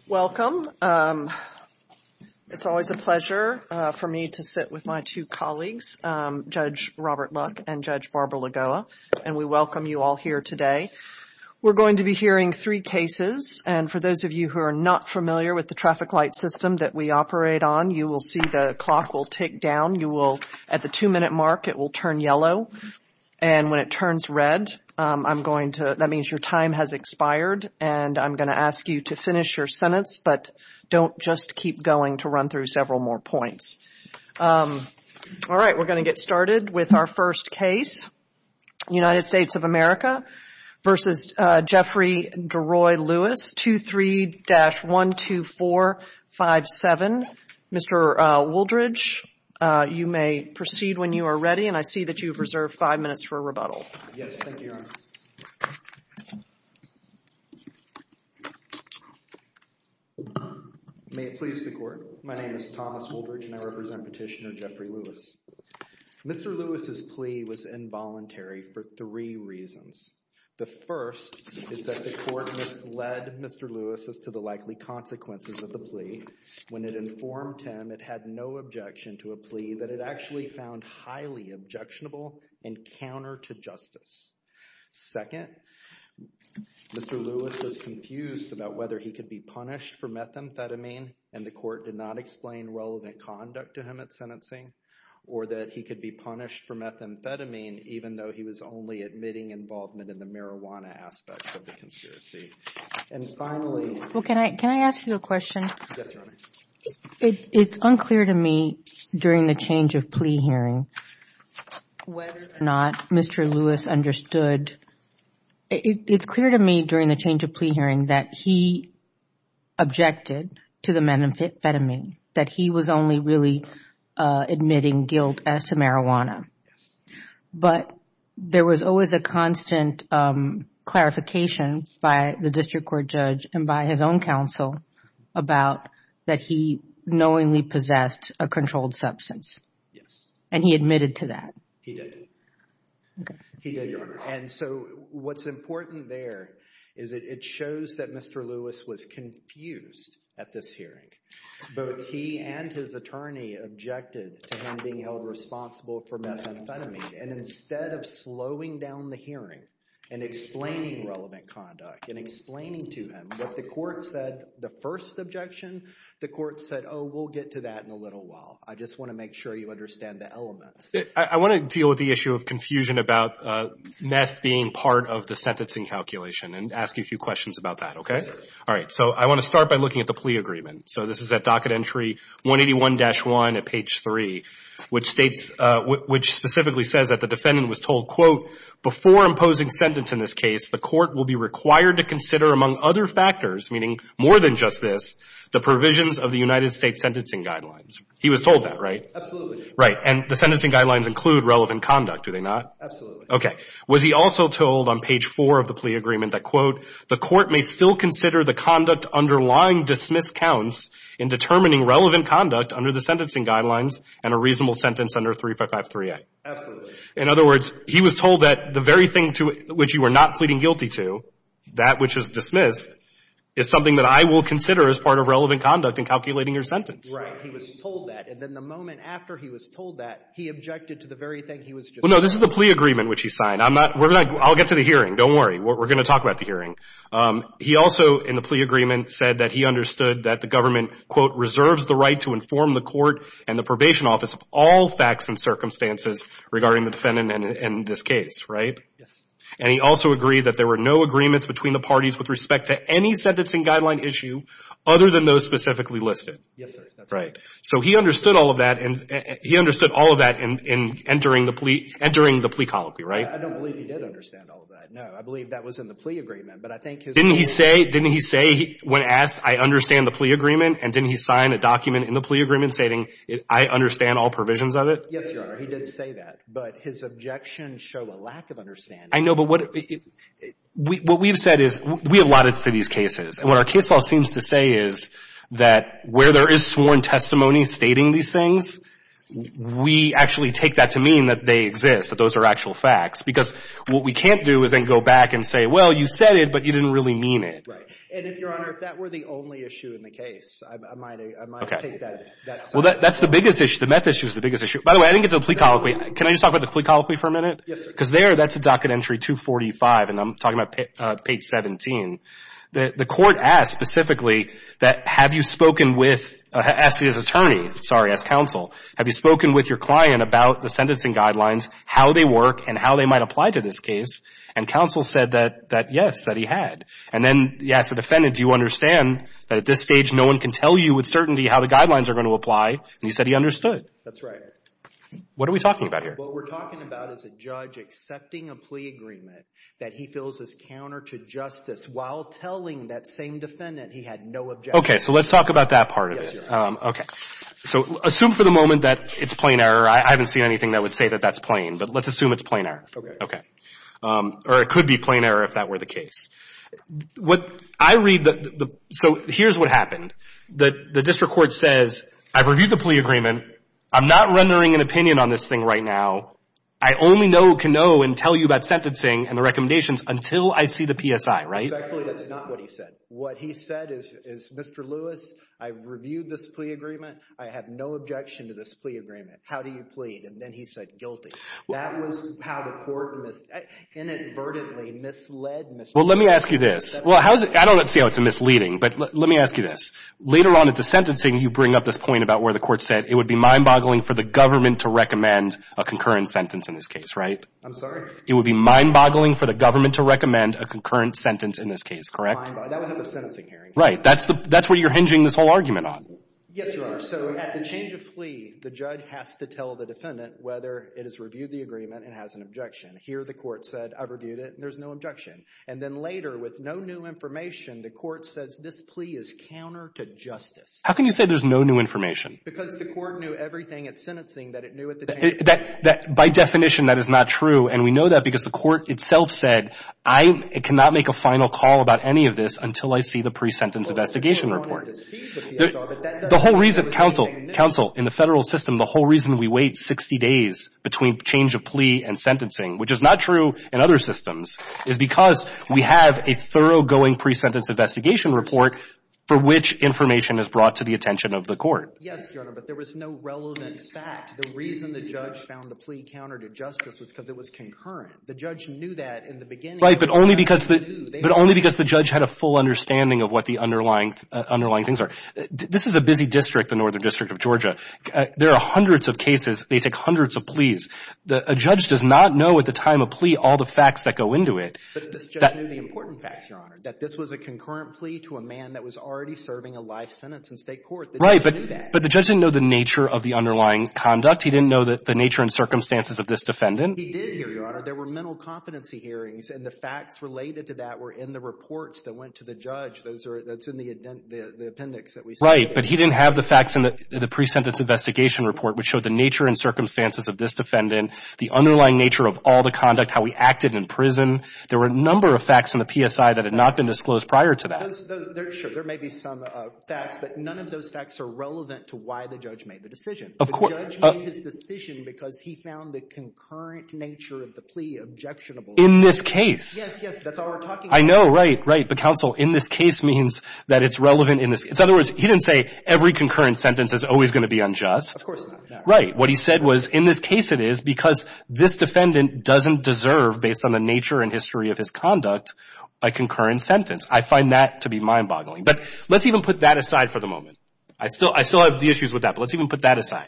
Welcome. It's always a pleasure for me to sit with my two colleagues, Judge Robert Luck and Judge Barbara Lagoa, and we welcome you all here today. We're going to be hearing three cases, and for those of you who are not familiar with the traffic light system that we operate on, you will see the clock will tick down. You will, at the 2-minute mark, it will turn yellow, and when it turns red, that means your time has expired, and I'm going to ask you to finish your sentence, but don't just keep going to run through several more points. All right, we're going to get started with our first case, United States of America versus Jeffrey DeRoy Lewis, 23-12457. Mr. Wooldridge, you may proceed when you are ready, and I see that you've reserved 5 minutes for a rebuttal. Yes, thank you, Your Honor. May it please the Court, my name is Thomas Wooldridge, and I represent Petitioner Jeffrey Lewis. Mr. Lewis's plea was involuntary for 3 reasons. The first is that the Court misled Mr. Lewis as to the likely consequences of the plea when it informed him it had no objection to a plea that it actually found highly objectionable and counter to justice. Second, Mr. Lewis was confused about whether he could be punished for methamphetamine, and the Court did not explain relevant conduct to him at sentencing, or that he could be punished for methamphetamine even though he was only admitting involvement in the marijuana aspects of the conspiracy. And finally... Well, can I ask you a question? Yes, Your Honor. It's unclear to me during the change of plea hearing whether or not Mr. Lewis understood. It's clear to me during the change of plea hearing that he objected to the methamphetamine, that he was only really admitting guilt as to marijuana. Yes. But there was always a constant clarification by the district court judge and by his own counsel about that he knowingly possessed a controlled substance. Yes. And he admitted to that. He did. Okay. He did, Your Honor. And so what's important there is it shows that Mr. Lewis was confused at this hearing. Both he and his attorney objected to him being held responsible for methamphetamine. And instead of slowing down the hearing and explaining relevant conduct and explaining to him what the court said, the first objection, the court said, oh, we'll get to that in a little while. I just want to make sure you understand the elements. I want to deal with the issue of confusion about meth being part of the sentencing calculation and ask you a few questions about that, okay? Yes, sir. All right, so I want to start by looking at the plea agreement. So this is at docket entry 181-1 at page 3, which states, which specifically says that the defendant was told, quote, before imposing sentence in this case, the court will be required to consider, among other factors, meaning more than just this, the provisions of the United States sentencing guidelines. He was told that, right? Absolutely. Right, and the sentencing guidelines include relevant conduct, do they not? Absolutely. Okay. Was he also told on page 4 of the plea agreement that, quote, the court may still consider the conduct underlying dismissed counts in determining relevant conduct under the sentencing guidelines and a reasonable sentence under 3553A? Absolutely. In other words, he was told that the very thing to which you were not pleading guilty to, that which is dismissed, is something that I will consider as part of relevant conduct in calculating your sentence. Right. He was told that. And then the moment after he was told that, he objected to the very thing he was just Well, no, this is the plea agreement which he signed. I'll get to the hearing. Don't worry. We're going to talk about the hearing. He also, in the plea agreement, said that he understood that the government, quote, reserves the right to inform the court and the probation office of all facts and circumstances regarding the defendant in this case, right? Yes. And he also agreed that there were no agreements between the parties with respect to any sentencing guideline issue other than those specifically listed. Yes, sir. That's right. So he understood all of that, and he understood all of that in entering the plea colloquy, right? I don't believe he did understand all of that. No, I believe that was in the plea agreement, but I think his Didn't he say when asked, I understand the plea agreement, and didn't he sign a document in the plea agreement stating, I understand all provisions of it? Yes, Your Honor, he did say that, but his objections show a lack of understanding. I know, but what we've said is we have allotted to these cases, and what our case law seems to say is that where there is sworn testimony stating these things, we actually take that to mean that they exist, that those are actual facts. Because what we can't do is then go back and say, well, you said it, but you didn't really mean it. Right. And if, Your Honor, if that were the only issue in the case, I might take that side. Well, that's the biggest issue. The meth issue is the biggest issue. By the way, I didn't get to the plea colloquy. Can I just talk about the plea colloquy for a minute? Yes, sir. Because that's a docket entry 245, and I'm talking about page 17. The court asked specifically that have you spoken with, asked his attorney, asked counsel, have you spoken with your client about the sentencing guidelines, how they work, and how they might apply to this case? And counsel said that yes, that he had. And then he asked the defendant, do you understand that at this stage no one can tell you with certainty how the guidelines are going to apply? And he said he understood. That's right. What are we talking about here? What we're talking about is a judge accepting a plea agreement that he feels is counter to justice while telling that same defendant he had no objection. Okay, so let's talk about that part of it. Okay. So assume for the moment that it's plain error. I haven't seen anything that would say that that's plain, but let's assume it's plain error. Okay. Or it could be plain error if that were the case. What I read, so here's what happened. The district court says, I've reviewed the plea agreement. I'm not rendering an opinion on this thing right now. I only can know and tell you about sentencing and the recommendations until I see the PSI, right? Respectfully, that's not what he said. What he said is Mr. Lewis, I reviewed this plea agreement. I have no objection to this plea agreement. How do you plead? And then he said guilty. That was how the court inadvertently misled Mr. Well, let me ask you this. Well, I don't see how it's misleading, but let me ask you this. Later on at the sentencing, you bring up this point about where the court said it would be mind-boggling for the government to recommend a concurrent sentence in this case, right? I'm sorry? It would be mind-boggling for the government to recommend a concurrent sentence in this case, correct? That was at the sentencing hearing. Right. That's what you're hinging this whole argument on. Yes, Your Honor. So at the change of plea, the judge has to tell the defendant whether it has reviewed the agreement and has an objection. Here the court said, I've reviewed it, and there's no objection. And then later, with no new information, the court says this plea is counter to justice. How can you say there's no new information? Because the court knew everything at sentencing that it knew at the change of plea. By definition, that is not true, and we know that because the court itself said, I cannot make a final call about any of this until I see the pre-sentence investigation report. The whole reason, counsel, in the federal system, the whole reason we wait 60 days between change of plea and sentencing, which is not true in other systems, is because we have a thoroughgoing pre-sentence investigation report for which information is brought to the attention of the court. Yes, Your Honor, but there was no relevant fact. The reason the judge found the plea counter to justice was because it was concurrent. The judge knew that in the beginning. Right, but only because the judge had a full understanding of what the underlying things are. This is a busy district, the Northern District of Georgia. There are hundreds of cases. They take hundreds of pleas. A judge does not know at the time of plea all the facts that go into it. But this judge knew the important facts, Your Honor, that this was a concurrent plea to a man that was already serving a life sentence in state court. The judge knew that. But the judge didn't know the nature of the underlying conduct. He didn't know the nature and circumstances of this defendant. He did hear, Your Honor. There were mental competency hearings, and the facts related to that were in the reports that went to the judge. That's in the appendix that we see. Right, but he didn't have the facts in the pre-sentence investigation report, which showed the nature and circumstances of this defendant, the underlying nature of all the conduct, how he acted in prison. There were a number of facts in the PSI that had not been disclosed prior to that. Sure, there may be some facts, but none of those facts are relevant to why the judge made the decision. Of course. The judge made his decision because he found the concurrent nature of the plea objectionable. In this case. Yes, that's all we're talking about. I know, right. But counsel, in this case means that it's relevant in this. In other words, he didn't say every concurrent sentence is always going to be unjust. Of course not. No. Right. What he said was, in this case it is because this defendant doesn't deserve, based on the nature and history of his conduct, a concurrent sentence. I find that to be mind-boggling. But let's even put that aside for the moment. I still have the issues with that, but let's even put that aside.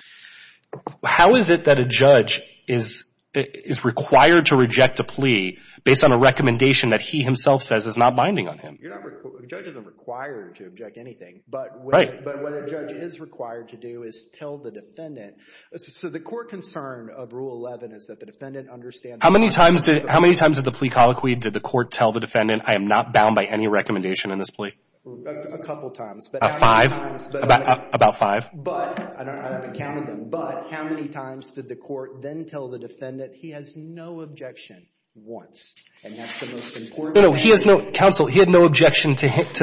How is it that a judge is required to reject a plea based on a recommendation that he himself says is not binding on him? The judge isn't required to object anything, but right. But what a judge is required to do is tell the defendant. So the core concern of Rule 11 is that the defendant understands. How many times did the plea colloquy did the court tell the defendant, I am not bound by any recommendation in this plea? A couple times. But five? About five? But, I haven't counted them, but how many times did the court then tell the defendant he has no objection? Once. And that's the most important thing. No, he has no, counsel, he had no objection to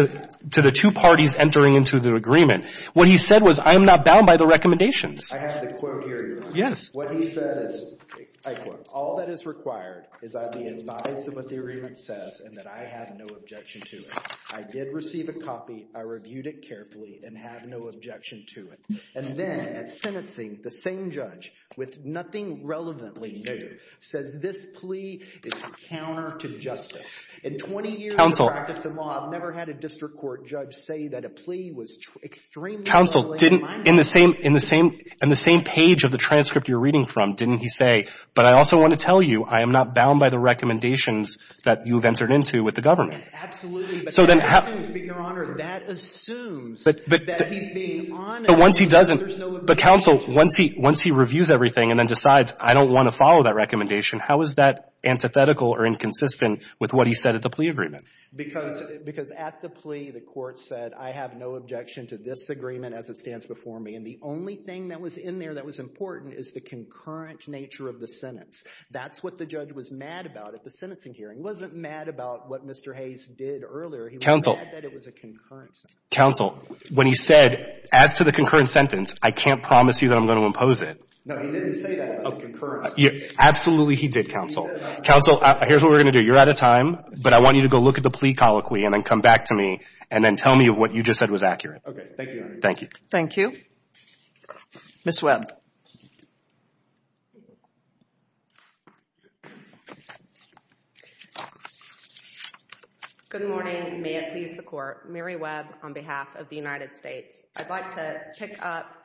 to the two parties entering into the agreement. What he said was, I am not bound by the recommendations. I have the quote here, Your Honor. Yes. What he said is, I quote, all that is required is I be advised of what the agreement says and that I have no objection to it. I did receive a copy. I reviewed it carefully and have no objection to it. And then at sentencing, the same judge, with nothing relevantly new, says this plea is counter to justice. In 20 years of practice in law, I've never had a district court judge say that a plea was extremely Counsel, didn't, in the same page of the transcript you're reading from, didn't he say, but I also want to tell you, I am not bound by the recommendations that you've entered into with the government. Yes, absolutely. But so that then assumes, Your Honor, that assumes that he's being honest. So once he doesn't, but counsel, once he reviews everything and then decides, I don't want to follow that recommendation, how is that antithetical or inconsistent with what he said at the plea agreement? Because at the plea, the court said, I have no objection to this agreement as it stands before me. And the only thing that was in there that was important is the concurrent nature of the sentence. That's what the judge was mad about at the sentencing hearing. He wasn't mad about what Mr. Hayes did earlier. He was mad that it was a concurrent sentence. Counsel, when he said, as to the concurrent sentence, I can't promise you that I'm going to impose it. No, he didn't say that about the concurrent sentence. Yeah, absolutely he did, counsel. Counsel, here's what we're going to do. You're out of time, but I want you to go look at the plea colloquy and then come back to me and then tell me if what you just said was accurate. Okay. Thank you, Your Honor. Thank you. Thank you. Ms. Webb. Good morning. May it please the Court. Mary Webb on behalf of the United States. I'd like to pick up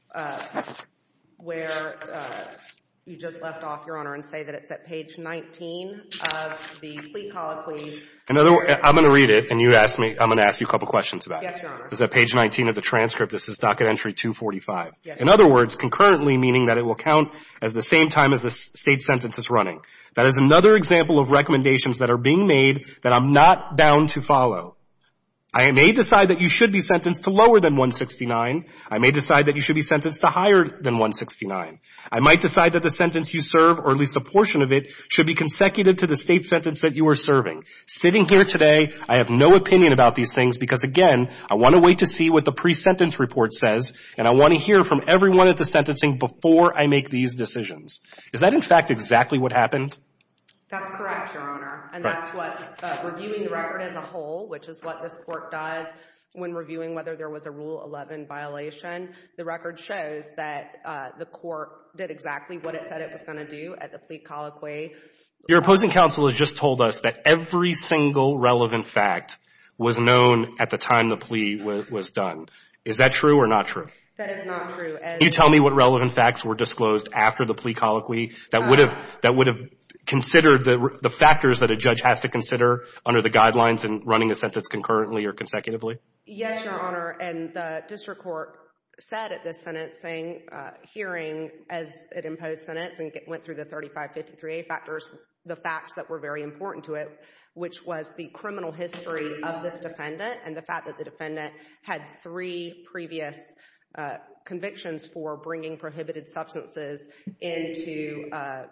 where you just left off, Your Honor, and say that it's at page 19 of the plea colloquy. In other words, I'm going to read it, and I'm going to ask you a couple questions about it. Yes, Your Honor. This is at page 19 of the transcript. This is docket entry 245. Yes, in other words, concurrently meaning that it will count as the same time as the state sentence is running. That is another example of recommendations that are being made that I'm not bound to follow. I may decide that you should be sentenced to lower than 169. I may decide that you should be sentenced to higher than 169. I might decide that the sentence you serve, or at least a portion of it, should be consecutive to the state sentence that you are serving. Sitting here today, I have no opinion about these things because, again, I want to wait to see what the pre-sentence report says, and I want to hear from everyone at the sentencing before I make these decisions. Is that, in fact, exactly what happened? That's correct, Your Honor. And that's what reviewing the record as a whole, which is what this Court does when reviewing whether there was a Rule 11 violation. The record shows that the Court did exactly what it said it was going to do at the plea colloquy. Your opposing counsel has just told us that every single relevant fact was known at the time the plea was done. Is that true or not true? That is not true. Can you tell me what relevant facts were disclosed after the plea colloquy that would have considered the factors that a judge has to consider under the guidelines in running a sentence concurrently or consecutively? Yes, Your Honor. And the district court said at this sentencing hearing, as it imposed sentence and went through the 3553A factors, the facts that were very important to it, which was the criminal history of this defendant and the fact that the defendant had 3 previous convictions for bringing prohibited substances into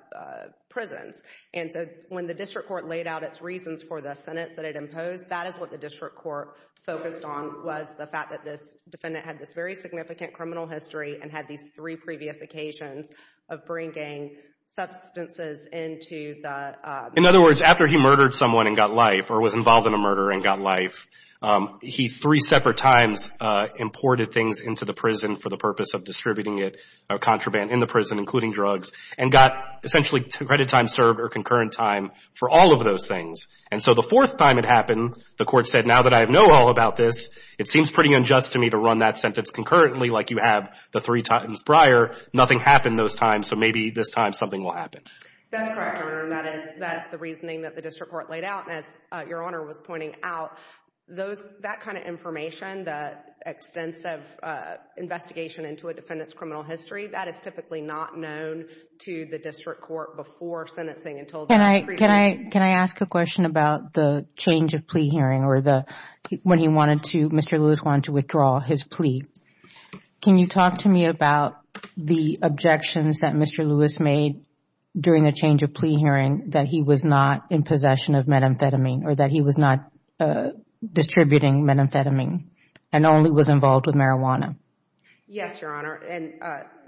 prisons. And so when the district court laid out its reasons for the sentence that it imposed, that is what the district court focused on, was the fact that this defendant had this very significant criminal history and had these 3 previous occasions of bringing substances into the... In other words, after he murdered someone and got life, or was involved in a murder and got life, he 3 separate times imported things into the prison for the purpose of distributing it, contraband in the prison, including drugs, and got essentially credit time served or concurrent time for all of those things. And so the 4th time it happened, the court said, now that I know all about this, it seems pretty unjust to me to run that sentence concurrently like you have the 3 times prior. Nothing happened those times, so maybe this time something will happen. That's correct, Your Honor. That's the reasoning that the district court laid out. And as Your Honor was pointing out, that kind of information, the extensive investigation into a defendant's criminal history, that is typically not known to the district court before sentencing until the Can I ask a question about the change of plea hearing, or when Mr. Lewis wanted to withdraw his plea? Can you talk to me about the objections that Mr. Lewis made during the change of plea hearing, that he was not in possession of methamphetamine, or that he was not distributing methamphetamine and only was involved with marijuana. Yes, Your Honor. And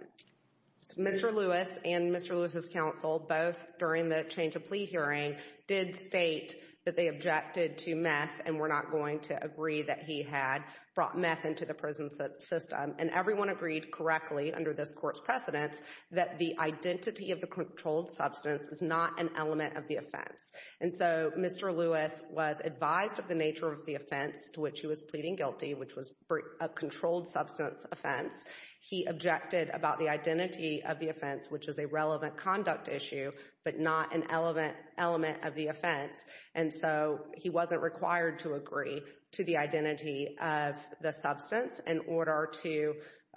Mr. Lewis and Mr. Lewis's counsel, both during the change of plea hearing, did state that they objected to meth and were not going to agree that he had brought meth into the prison system. And everyone agreed correctly under this court's precedence that the identity of the controlled substance is not an element of the offense. And so Mr. Lewis was advised of the nature of the offense to which he was pleading guilty, which was a controlled substance offense. He objected about the identity of the offense, which is a relevant conduct issue, but not an element of the offense. And so he wasn't required to agree to the identity of the substance in order to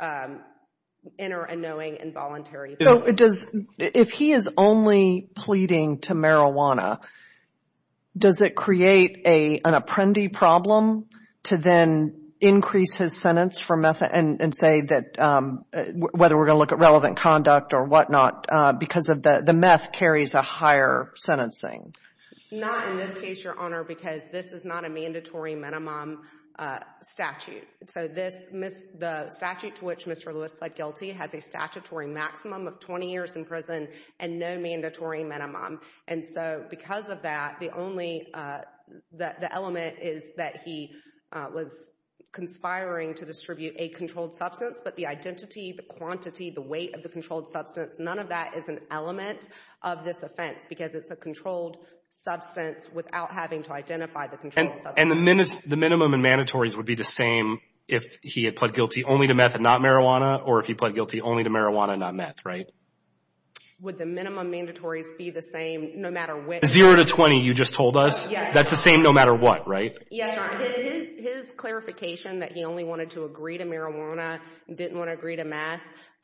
enter a knowing and voluntary. So if he is only pleading to marijuana, does it create an apprendi problem to then increase his sentence for meth and say that whether we're going to look at relevant conduct or whatnot because of the meth carries a higher sentencing? Not in this case, Your Honor, because this is not a mandatory minimum statute. So the statute to which Mr. Lewis pled guilty has a statutory maximum of 20 years in prison and no mandatory minimum. And so because of that, the only the element is that he was conspiring to distribute a controlled substance, but the identity, the quantity, the weight of the controlled substance, none of that is an element of this offense because it's a controlled substance without having to identify the controlled substance. And the minimum and mandatories would be the same if he had pled guilty only to meth and not marijuana, or if he pled guilty only to marijuana and not meth, right? Would the minimum mandatories be the same no matter which? 0 to 20, you just told us? Yes. That's the same no matter what, right? Yes, Your Honor. His clarification that he only wanted to agree to marijuana and didn't want to agree to meth,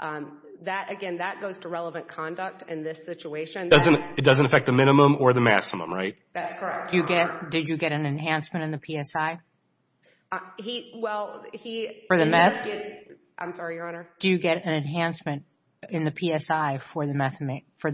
that goes to relevant conduct in this situation. It doesn't affect the minimum or the maximum, right? That's correct. Did you get an enhancement in the PSI? For the meth? I'm sorry, Your Honor. Do you get an enhancement in the PSI for the meth?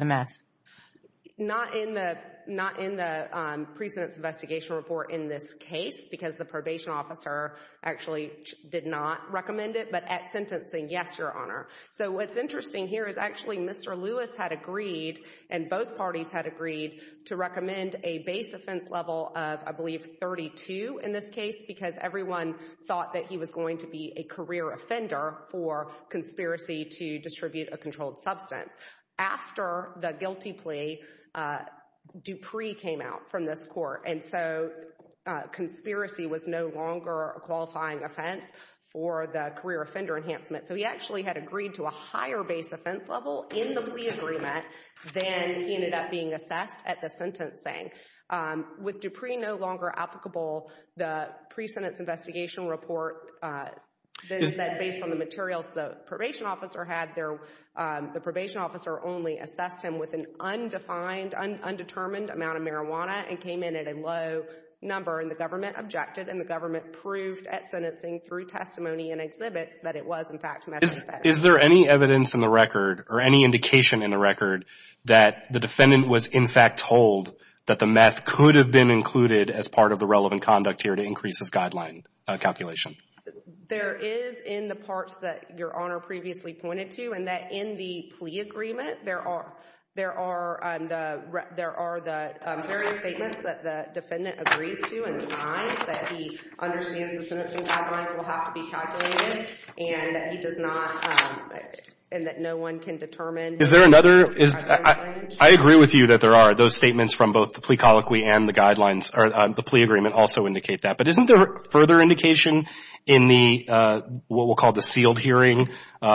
Not in the pre-sentence investigation report in this case because the probation officer actually did not recommend it, but at sentencing, yes, Your Honor. So what's interesting here is actually Mr. Lewis had agreed, and both parties had agreed, to recommend a base offense level of, I believe, 32 in this case because everyone thought that he was going to be a career offender for conspiracy to distribute a controlled substance. After the guilty plea, Dupree came out from this court, and so conspiracy was no longer a qualifying offense for the career offender enhancement. So he actually had agreed to a higher base offense level in the plea agreement than he ended up being assessed at the sentencing. With Dupree no longer applicable, the pre-sentence investigation report then said based on the materials the probation officer had, the probation officer only assessed him with an undetermined amount of marijuana and came in at a low number, and the government objected, and the government proved at sentencing through testimony and exhibits that it was, in fact, methamphetamine. Is there any evidence in the record or any indication in the record that the defendant was, in fact, told that the meth could have been included as part of the relevant conduct here to increase his guideline calculation? There is in the parts that Your Honor previously pointed to, and that in the plea agreement there are the various statements that the defendant agrees to and signs that he understands the sentencing guidelines will have to be calculated, and that he does not, and that no one can determine. Is there another? I agree with you that there are those statements from both the plea colloquy and the guidelines, or the plea agreement also indicate that. But isn't there further indication in the what we'll call the sealed hearing,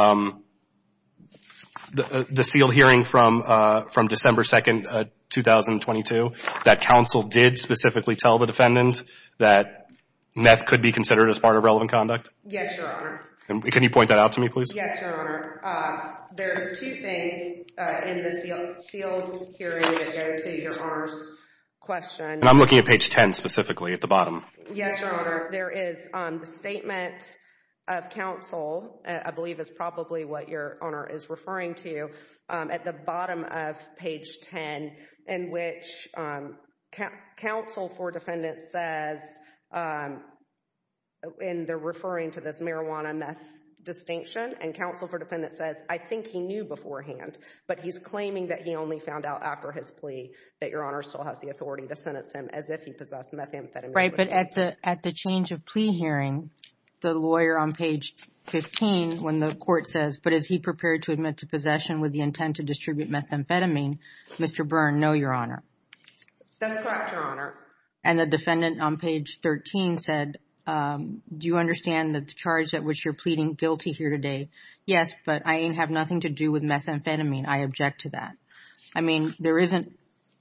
the sealed hearing from December 2nd, 2022, that counsel did specifically tell the defendant that meth could be considered as part of relevant conduct? Yes, Your Honor. And can you point that out to me, please? Yes, Your Honor. There's two things in the sealed hearing that go to Your Honor's question. And I'm looking at page 10 specifically at the bottom. Yes, Your Honor. There is the statement of counsel, I believe is probably what Your Honor is referring to, at the bottom of page 10, in which counsel for defendant says and they're referring to this marijuana meth distinction, and counsel for defendant says, I think he knew beforehand, but he's claiming that he only found out after his plea that Your Honor still has the authority to sentence him as if he possessed methamphetamine. Right, but at the change of plea hearing, the lawyer on page 15, when the court says, but is he prepared to admit to possession with the intent to distribute methamphetamine, Mr. Byrne, no, Your Honor. That's correct, Your Honor. And the defendant on page 13 said, do you understand that the charge at which you're pleading guilty here today? Yes, but I ain't have nothing to do with methamphetamine. I object to that. I mean, there isn't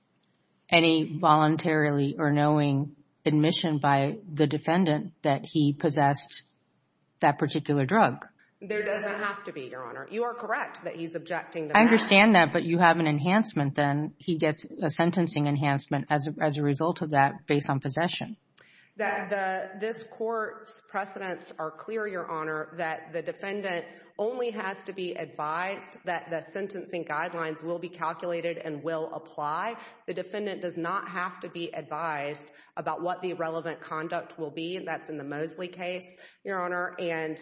any voluntarily or knowing admission by the defendant that he possessed that particular drug. There doesn't have to be, Your Honor. You are correct that he's objecting to I understand that, but you have an enhancement then. He gets a sentencing enhancement as a result of that based on possession. This court's precedents are clear, Your Honor, that the defendant only has to be advised that the sentencing guidelines will be calculated and will apply. The defendant does not have to be advised about what the relevant conduct will be. That's in the Mosley case, Your Honor, and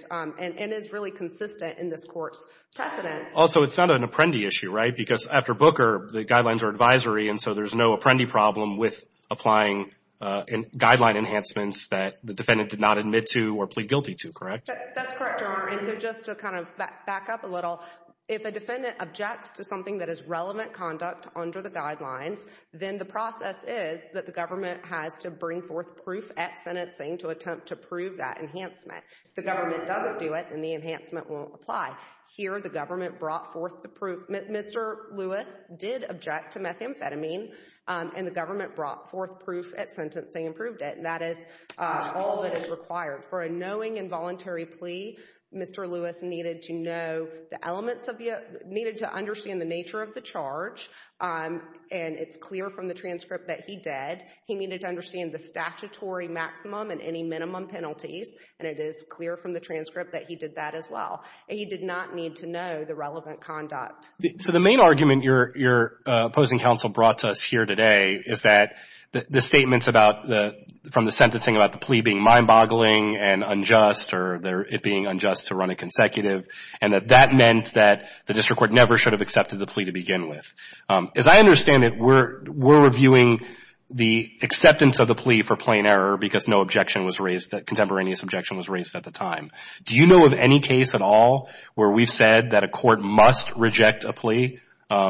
is really consistent in this court's precedents. Also, it's not an Apprendi issue, right? Because after Booker, the guidelines are advisory, and so there's no Apprendi problem with applying guideline enhancements that the defendant did not admit to or plead guilty to, correct? That's correct, Your Honor. And so just to kind of back up a little, if a defendant objects to something that is relevant conduct under the guidelines, then the process is that the government has to bring forth proof at sentencing to attempt to prove that enhancement. If the government doesn't do it, then the enhancement won't apply. Here, the government brought forth the proof. Mr. Lewis did object to methamphetamine, and the government brought forth proof at sentencing and proved it. And that is all that is required. For a knowing involuntary plea, Mr. Lewis needed to know the elements of needed to understand the nature of the charge, and it's clear from the transcript that he did. He needed to understand the statutory maximum and any minimum penalties, and it is clear from the transcript that he did that as well. And he did not need to know the relevant conduct. So the main argument your opposing counsel brought to us here today is that the statements about from the sentencing about the plea being mind-boggling and unjust, or it being unjust to run it consecutive, and that meant that the district court never should have accepted the plea to begin with. As I understand it, we're reviewing the acceptance of the plea for plain error because no objection was raised, that contemporaneous objection was raised at the time. Do you know of any case at all where we've said that a court must reject a plea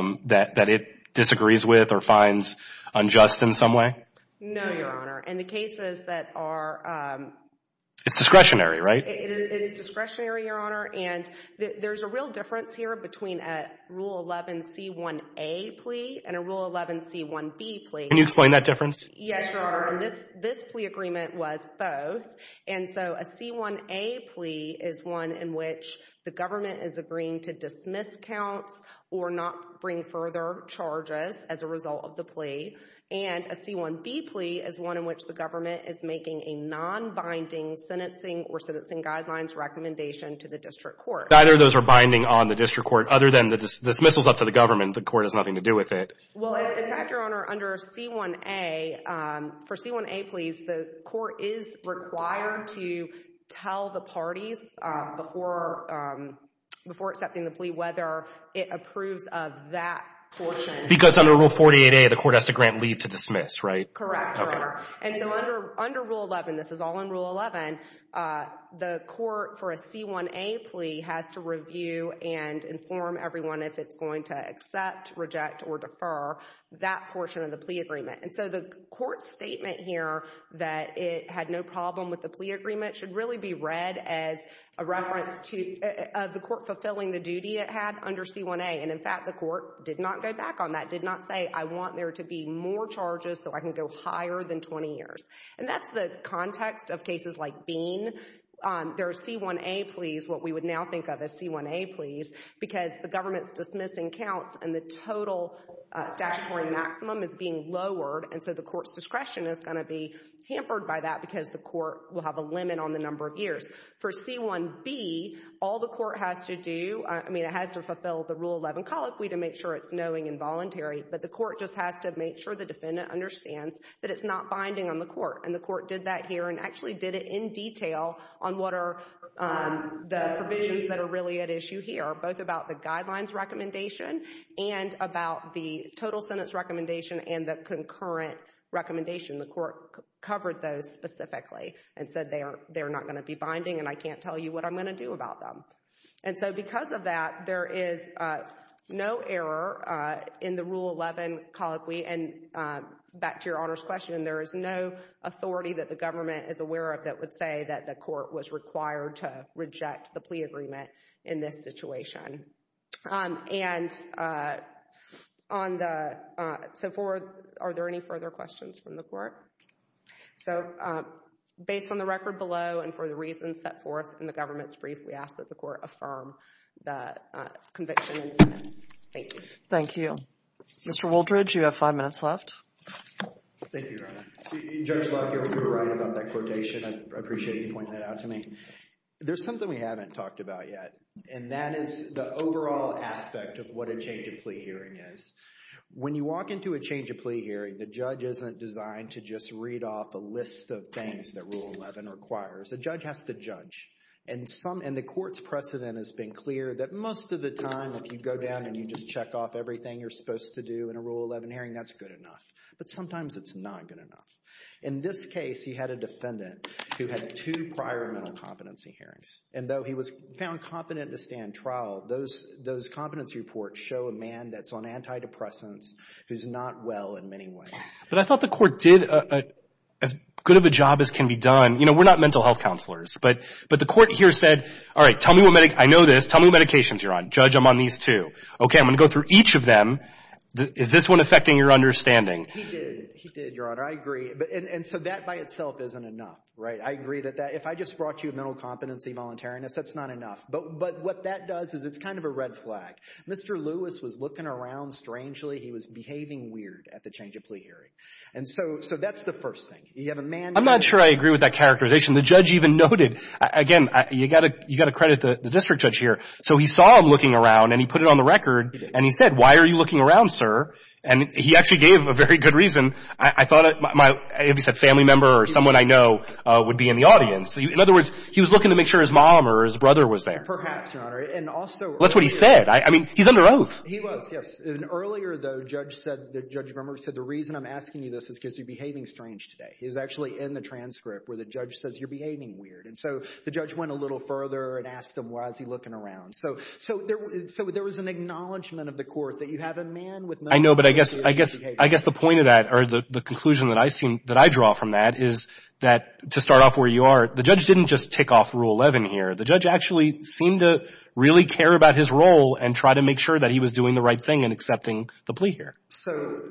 that it disagrees with or finds unjust in some way? No, Your Honor. And the cases that are it's discretionary, right? It's discretionary, Your Honor, and there's a real difference here between a Rule 11C1A plea and a Rule 11C1B plea. Can you explain that difference? Yes, Your Honor, and this plea agreement was both, and so a C1A plea is one in which the government is agreeing to dismiss counts or not bring further charges as a result of the plea. And a C1B plea is one in which the government is making a non-binding sentencing or sentencing guidelines recommendation to the district court. Neither of those are binding on the district court. Other than the dismissal's up to the government, the court has nothing to do with it. Well, in fact, Your Honor, under C1A, for C1A pleas, the court is required to tell the parties before accepting the plea whether it approves of that portion. Because under Rule 48A, the court has to grant leave to dismiss, right? Correct, Your Honor. And so under Rule 11, this is all in Rule 11, the court for a C1A plea has to review and inform everyone if it's going to accept, reject, or defer that portion of the plea agreement. And so the court's statement here that it had no problem with the plea agreement should really be read as a reference to the court fulfilling the duty it had under C1A. And in fact, the court did not go back on that, did not say, I want there to be more charges so I can go higher than 20 years. And that's the context of cases like Bean. There are C1A pleas, what we would now think of as C1A pleas, because the government's dismissing counts and the total statutory maximum is being lowered, and so the court's discretion is going to be hampered by that because the court will have a limit on the number of years. For C1B, all the court has to do, it has to fulfill the Rule 11 colloquy to make sure it's knowing and voluntary, but the court just has to make sure the defendant understands that it's not binding on the court. And the court did that here and actually did it in detail on what are the provisions that are really at issue here, both about the guidelines recommendation and about the total sentence recommendation and the concurrent recommendation. The court covered those specifically and said they're not going to be binding and I can't tell you what I'm going to do about them. And so because of that, there is no error in the Rule 11 colloquy. And back to Your Honor's question, there is no authority that the government is aware of that would say that the court was required to reject the plea agreement in this situation. Are there any further questions from the court? So based on the record below and for the reasons set forth in the government's brief, we ask that the court affirm the conviction and sentence. Thank you. Thank you. Mr. Wooldridge, you have 5 minutes left. Thank you, Your Honor. Judge Luck, you were right about that quotation. I appreciate you pointing that out to me. There's something we haven't talked about yet, and that is the overall aspect of what a change of plea hearing is. When you walk into a change of plea hearing, the judge isn't designed to just read off a list of things that Rule 11 requires. The judge has to judge. And the court's precedent has been clear that most of the time, if you go down and you just check off everything you're supposed to do in a Rule 11 hearing, that's good enough. But sometimes it's not good enough. In this case, he had a defendant who had 2 prior mental competency hearings. And though he was found competent to stand trial, those competency reports show a man that's on antidepressants who's not well in many ways. But I thought the court did as good of a job as can be done. You know, we're not mental health counselors, but the court here said, all right, tell me I know this. Tell me what medications you're on. Judge, I'm on these 2. Okay, I'm going to go through each of them. Is this one affecting your understanding? He did, Your Honor. I agree. And so that by itself isn't enough, right? I agree that if I just brought you a mental competency voluntariness, that's not enough. But what that does is it's kind of a red flag. Mr. Lewis was looking around strangely. He was behaving weird at the change of plea hearing. And so that's the first thing. You have a man. I'm not sure I agree with that characterization. The judge even noted, again, you got to credit the district judge here. So he saw him looking around and he put it on the record and he said, "Why are you looking around, sir?" And he actually gave a very good reason. I thought if he said family member or someone I know would be in the audience. In other words, he was looking to make sure his mom or his brother was there. Perhaps, Your Honor. And also, that's what he said. I mean, he's under oath. He was, yes. And earlier, though, Judge Grumberg said the reason I'm asking you this is because you're behaving strange today. He was actually in the transcript where the judge says you're behaving weird. And so the judge went a little further and asked him, why is he looking around? So there was an acknowledgement of the court that you have a man with no. I know, but I guess the point of that, or the conclusion that I draw from that is that, to start off where you are, the judge didn't just tick off Rule 11 here. The judge actually seemed to really care about his role and try to make sure that he was doing the right thing and accepting the plea here. So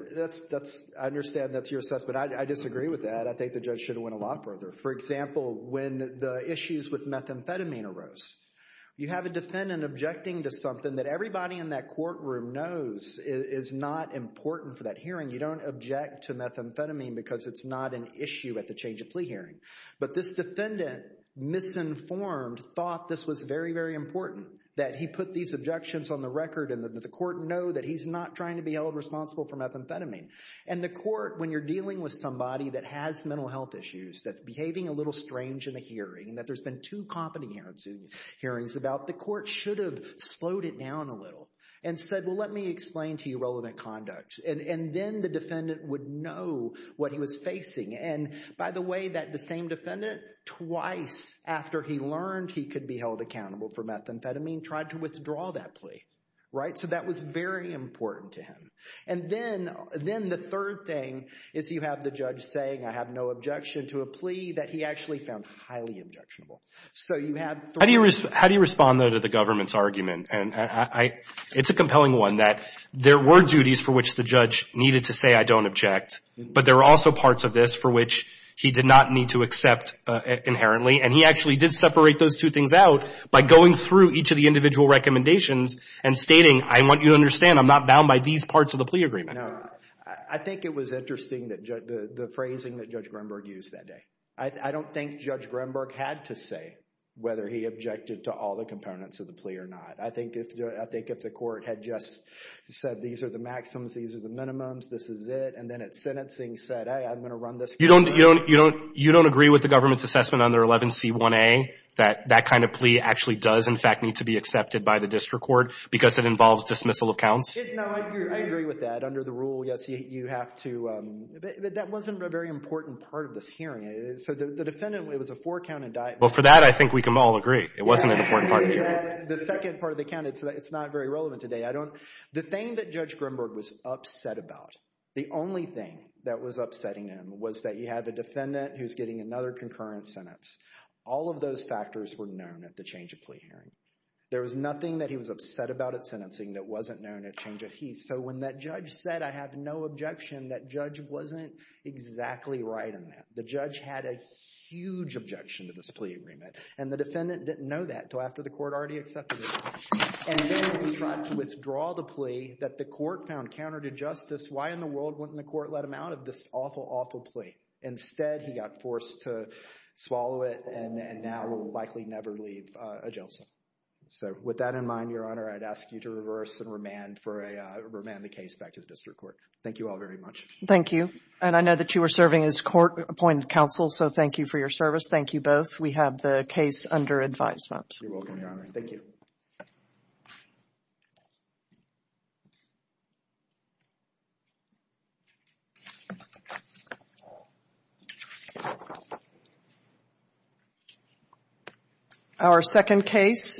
I understand that's your assessment. I disagree with that. I think the judge should have went a lot further. For example, when the issues with methamphetamine arose, you have a defendant objecting to something that everybody in that courtroom knows is not important for that hearing. You don't object to methamphetamine because it's not an issue at the change of plea hearing. But this defendant, misinformed, thought this was very, very important, that he put these objections on the record and that the court know that he's not trying to be held responsible for methamphetamine. And the court, when you're dealing with somebody that has mental health issues, that's behaving a little strange in the hearing, and that there's been 2 competent hearings about, the court should have slowed it down a little and said, well, let me explain to you relevant conduct. And then the defendant would know what he was facing. And by the way, the same defendant, twice after he learned he could be held accountable for methamphetamine, tried to withdraw that plea. Right? So that was very important to him. And then the third thing is you have the judge saying, I have no objection to a plea that he actually found highly objectionable. So you have How do you respond, though, to the government's argument? And it's a compelling one, that there were duties for which the judge needed to say, I don't object, but there were also parts of this for which he did not need to accept inherently. And he actually did separate those two things out by going through each of the individual recommendations and stating, I want you to understand I'm not bound by these parts of the plea agreement. No, I think it was interesting that the phrasing that Judge Grimberg used that day. I don't think Judge Grimberg had to say whether he objected to all the components of the plea or not. I think if the court had just said these are the maximums, these are the minimums, this is it, and then at sentencing said, hey, I'm going to run this. You don't agree with the government's assessment under 11C1A that kind of plea actually does in fact need to be accepted by the district court because it involves dismissal of counts? No, I agree with that. Under the rule, yes, you have to, but that wasn't a very important part of this hearing. So the defendant, it was a 4-count indictment. Well, for that, I think we can all agree. It wasn't an important part of the hearing. The second part of the count, it's not very relevant today. The thing that Judge Grimberg was upset about, the only thing that was upsetting him was that you have a defendant who's getting another concurrent sentence. All of those factors were known at the change of plea hearing. There was nothing that he was upset about at sentencing that wasn't known at change of plea. So when that judge said, I have no objection, that judge wasn't exactly right in that. The judge had a huge objection to this plea agreement, and the defendant didn't know that until after the court already accepted it. And then when he tried to withdraw the plea that the court found counter to justice, why in the world wouldn't the court let him out of this awful, awful plea? Instead, he got forced to swallow it and now will likely never leave a jail cell. So with that in mind, Your Honor, I'd ask you to reverse and remand the case back to the district court. Thank you all very much. Thank you. And I know that you were serving as court-appointed counsel, so thank you for your service. Thank you both. We have the case under advisement. You're welcome, Your Honor. Thank you. Our second case